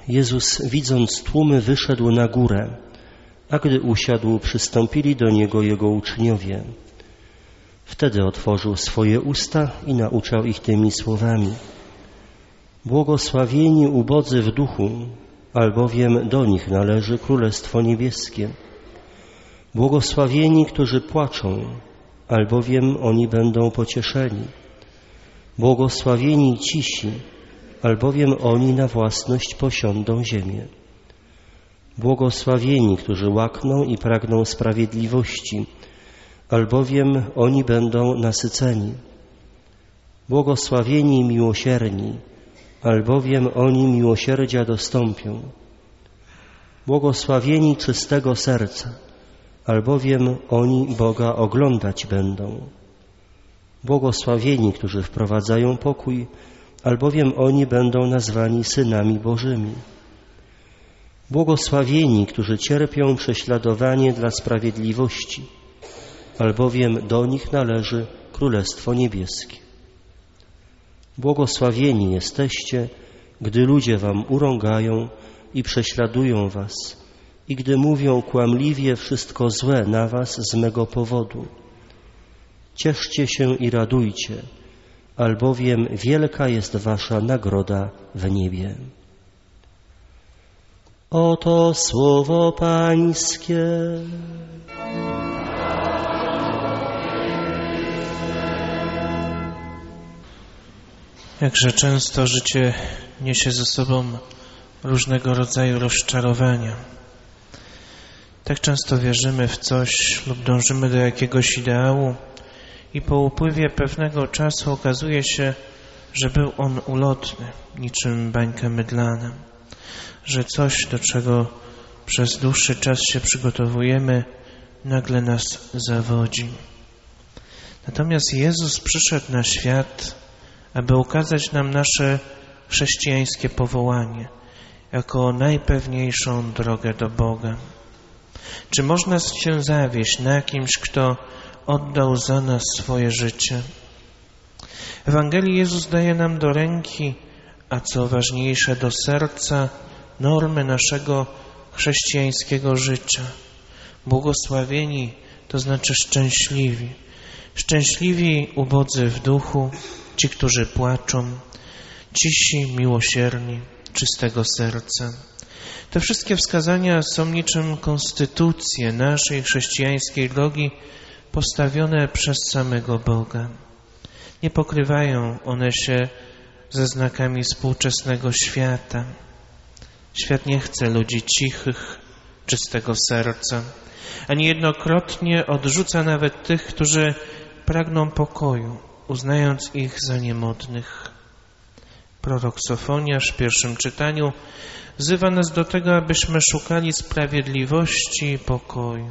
Jezus, widząc tłumy, wyszedł na górę, a gdy usiadł, przystąpili do Niego Jego uczniowie. Wtedy otworzył swoje usta i nauczał ich tymi słowami. Błogosławieni ubodzy w duchu, albowiem do nich należy Królestwo Niebieskie. Błogosławieni, którzy płaczą, albowiem oni będą pocieszeni. Błogosławieni cisi, albowiem oni na własność posiądą ziemię. Błogosławieni, którzy łakną i pragną sprawiedliwości, albowiem oni będą nasyceni. Błogosławieni miłosierni, albowiem oni miłosierdzia dostąpią. Błogosławieni czystego serca, albowiem oni Boga oglądać będą. Błogosławieni, którzy wprowadzają pokój, albowiem oni będą nazwani synami Bożymi. Błogosławieni, którzy cierpią prześladowanie dla sprawiedliwości, albowiem do nich należy Królestwo Niebieskie. Błogosławieni jesteście, gdy ludzie wam urągają i prześladują was, i gdy mówią kłamliwie wszystko złe na was z mego powodu. Cieszcie się i radujcie, albowiem wielka jest wasza nagroda w niebie. Oto słowo Pańskie. Jakże często życie niesie ze sobą różnego rodzaju rozczarowania. Tak często wierzymy w coś lub dążymy do jakiegoś ideału i po upływie pewnego czasu okazuje się, że był on ulotny, niczym bańka mydlana, że coś, do czego przez dłuższy czas się przygotowujemy, nagle nas zawodzi. Natomiast Jezus przyszedł na świat, aby ukazać nam nasze chrześcijańskie powołanie jako najpewniejszą drogę do Boga. Czy można się zawieść na kimś, kto oddał za nas swoje życie? W Ewangelii Jezus daje nam do ręki, a co ważniejsze do serca, normy naszego chrześcijańskiego życia. Błogosławieni to znaczy szczęśliwi. Szczęśliwi ubodzy w duchu, ci, którzy płaczą, cisi, miłosierni, czystego serca. Te wszystkie wskazania są niczym konstytucje naszej chrześcijańskiej drogi postawione przez samego Boga. Nie pokrywają one się ze znakami współczesnego świata. Świat nie chce ludzi cichych, czystego serca, a niejednokrotnie odrzuca nawet tych, którzy pragną pokoju, uznając ich za niemodnych. Prorok Sofoniasz w pierwszym czytaniu wzywa nas do tego, abyśmy szukali sprawiedliwości i pokoju.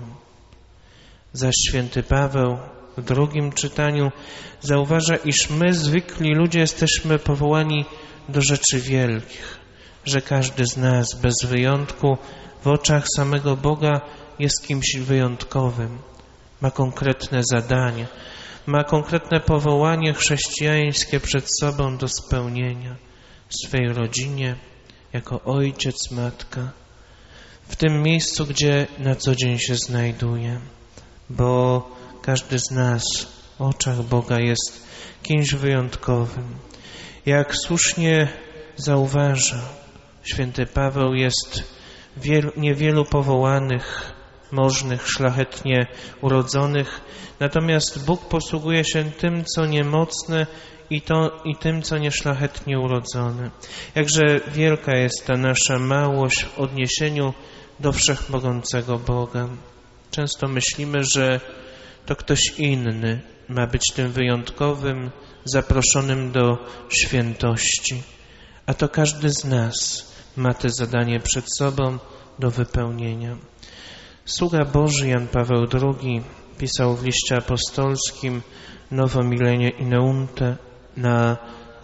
Zaś święty Paweł w drugim czytaniu zauważa, iż my, zwykli ludzie, jesteśmy powołani do rzeczy wielkich, że każdy z nas bez wyjątku w oczach samego Boga jest kimś wyjątkowym, ma konkretne zadanie, ma konkretne powołanie chrześcijańskie przed sobą do spełnienia w swej rodzinie, jako ojciec, matka, w tym miejscu, gdzie na co dzień się znajduje, bo każdy z nas w oczach Boga jest kimś wyjątkowym. Jak słusznie zauważa święty Paweł, jest niewielu powołanych, możnych, szlachetnie urodzonych, natomiast Bóg posługuje się tym, co niemocne i tym, co nieszlachetnie urodzone. Jakże wielka jest ta nasza małość w odniesieniu do wszechmogącego Boga. Często myślimy, że to ktoś inny ma być tym wyjątkowym, zaproszonym do świętości, a to każdy z nas ma te zadanie przed sobą do wypełnienia. Sługa Boży Jan Paweł II pisał w liście apostolskim Novo Millenie Ineunte na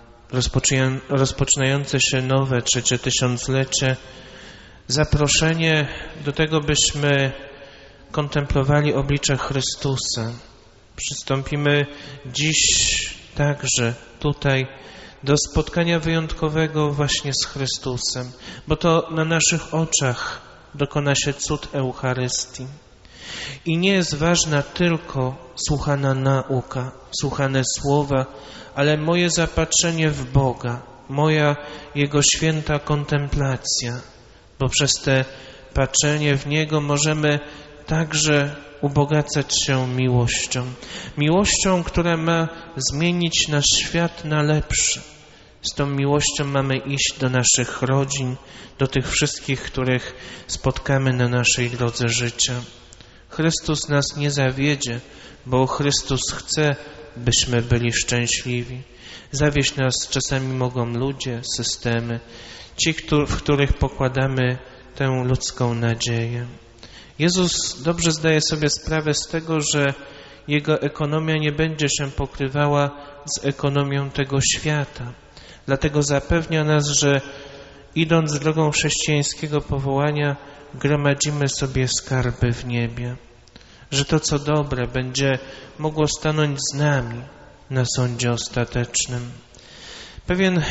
rozpoczynające się nowe 3. tysiąclecie zaproszenie do tego, byśmy kontemplowali oblicze Chrystusa. Przystąpimy dziś także tutaj do spotkania wyjątkowego właśnie z Chrystusem, bo to na naszych oczach dokona się cud Eucharystii. I nie jest ważna tylko słuchana nauka, słuchane słowa, ale moje zapatrzenie w Boga, moja Jego święta kontemplacja, bo przez te patrzenie w Niego możemy także ubogacać się miłością. Miłością, która ma zmienić nasz świat na lepszy. Z tą miłością mamy iść do naszych rodzin, do tych wszystkich, których spotkamy na naszej drodze życia. Chrystus nas nie zawiedzie, bo Chrystus chce, byśmy byli szczęśliwi. Zawieść nas czasami mogą ludzie, systemy, ci, w których pokładamy tę ludzką nadzieję. Jezus dobrze zdaje sobie sprawę z tego, że Jego ekonomia nie będzie się pokrywała z ekonomią tego świata. Dlatego zapewnia nas, że idąc drogą chrześcijańskiego powołania, gromadzimy sobie skarby w niebie. Że to, co dobre, będzie mogło stanąć z nami na sądzie ostatecznym. Pewien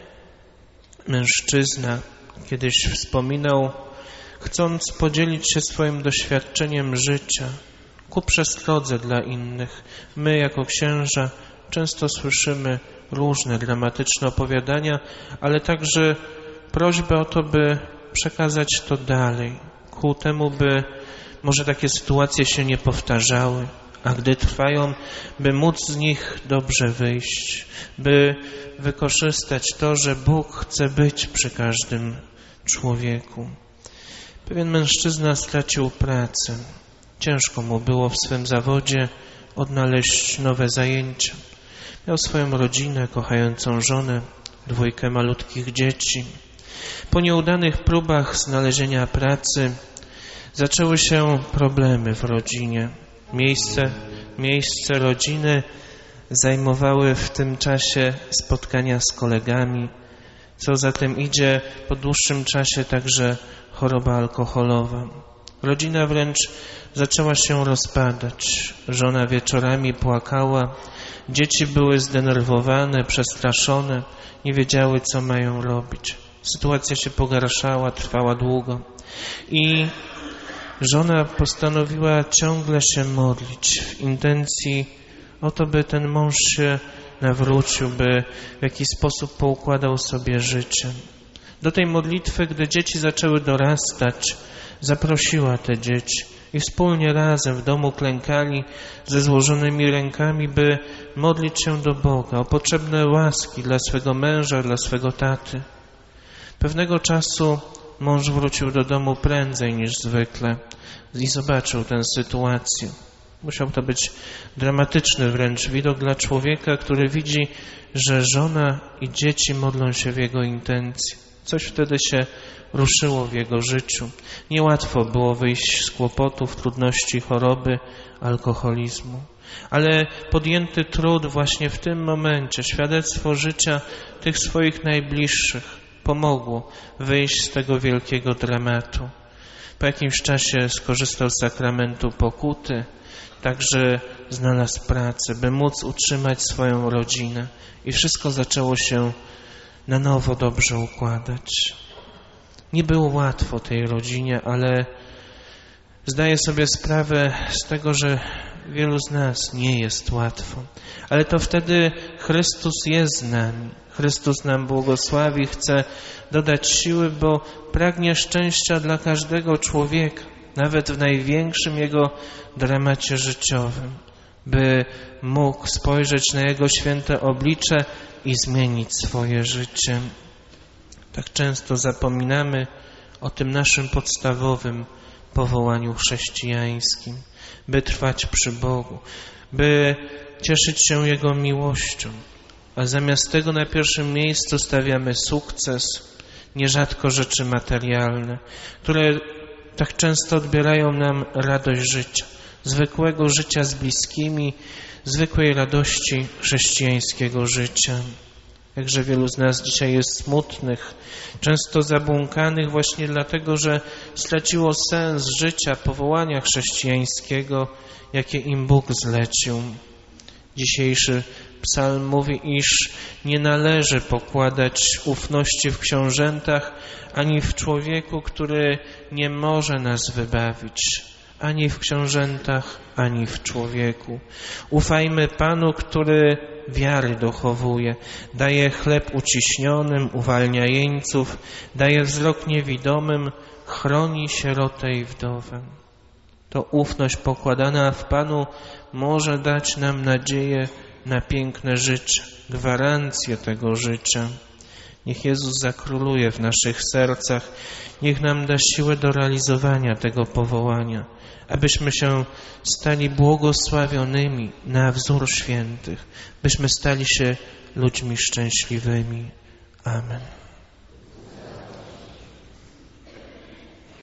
mężczyzna kiedyś wspominał, chcąc podzielić się swoim doświadczeniem życia ku przestrodze dla innych. My jako księża często słyszymy różne dramatyczne opowiadania, ale także prośbę o to, by przekazać to dalej, ku temu, by może takie sytuacje się nie powtarzały, a gdy trwają, by móc z nich dobrze wyjść, by wykorzystać to, że Bóg chce być przy każdym człowieku. Pewien mężczyzna stracił pracę. Ciężko mu było w swym zawodzie odnaleźć nowe zajęcia. Miał swoją rodzinę, kochającą żonę, 2 malutkich dzieci. Po nieudanych próbach znalezienia pracy zaczęły się problemy w rodzinie. Miejsce rodziny zajmowały w tym czasie spotkania z kolegami. Co za tym idzie, po dłuższym czasie także choroba alkoholowa. Rodzina wręcz zaczęła się rozpadać. Żona wieczorami płakała, dzieci były zdenerwowane, przestraszone, nie wiedziały, co mają robić. Sytuacja się pogarszała, trwała długo. I żona postanowiła ciągle się modlić w intencji o to, by ten mąż się nawrócił, by w jakiś sposób poukładał sobie życie. Do tej modlitwy, gdy dzieci zaczęły dorastać, zaprosiła te dzieci i wspólnie razem w domu klękali ze złożonymi rękami, by modlić się do Boga o potrzebne łaski dla swego męża, dla swego taty. Pewnego czasu mąż wrócił do domu prędzej niż zwykle i zobaczył tę sytuację. Musiał to być dramatyczny wręcz widok dla człowieka, który widzi, że żona i dzieci modlą się w jego intencji. Coś wtedy się ruszyło w jego życiu. Niełatwo było wyjść z kłopotów, trudności, choroby, alkoholizmu. Ale podjęty trud właśnie w tym momencie, świadectwo życia tych swoich najbliższych pomogło wyjść z tego wielkiego dramatu. Po jakimś czasie skorzystał z sakramentu pokuty, także znalazł pracę, by móc utrzymać swoją rodzinę. I wszystko zaczęło się na nowo dobrze układać. Nie było łatwo tej rodzinie, ale zdaję sobie sprawę z tego, że wielu z nas nie jest łatwo. Ale to wtedy Chrystus jest z nami. Chrystus nam błogosławi, chce dodać siły, bo pragnie szczęścia dla każdego człowieka, nawet w największym jego dramacie życiowym, by mógł spojrzeć na Jego święte oblicze i zmienić swoje życie. Tak często zapominamy o tym naszym podstawowym powołaniu chrześcijańskim, by trwać przy Bogu, by cieszyć się Jego miłością, a zamiast tego na pierwszym miejscu stawiamy sukces, nierzadko rzeczy materialne, które tak często odbierają nam radość życia, zwykłego życia z bliskimi, zwykłej radości chrześcijańskiego życia. Jakże wielu z nas dzisiaj jest smutnych, często zabłąkanych właśnie dlatego, że straciło sens życia, powołania chrześcijańskiego, jakie im Bóg zlecił. Dzisiejszy Psalm mówi, iż nie należy pokładać ufności w książętach, ani w człowieku, który nie może nas wybawić. Ani w książętach, ani w człowieku. Ufajmy Panu, który wiary dochowuje, daje chleb uciśnionym, uwalnia jeńców, daje wzrok niewidomym, chroni sierotę i wdowę. To ufność pokładana w Panu może dać nam nadzieję na piękne życie, gwarancję tego życia. Niech Jezus zakróluje w naszych sercach, niech nam da siłę do realizowania tego powołania, abyśmy się stali błogosławionymi na wzór świętych, byśmy stali się ludźmi szczęśliwymi. Amen.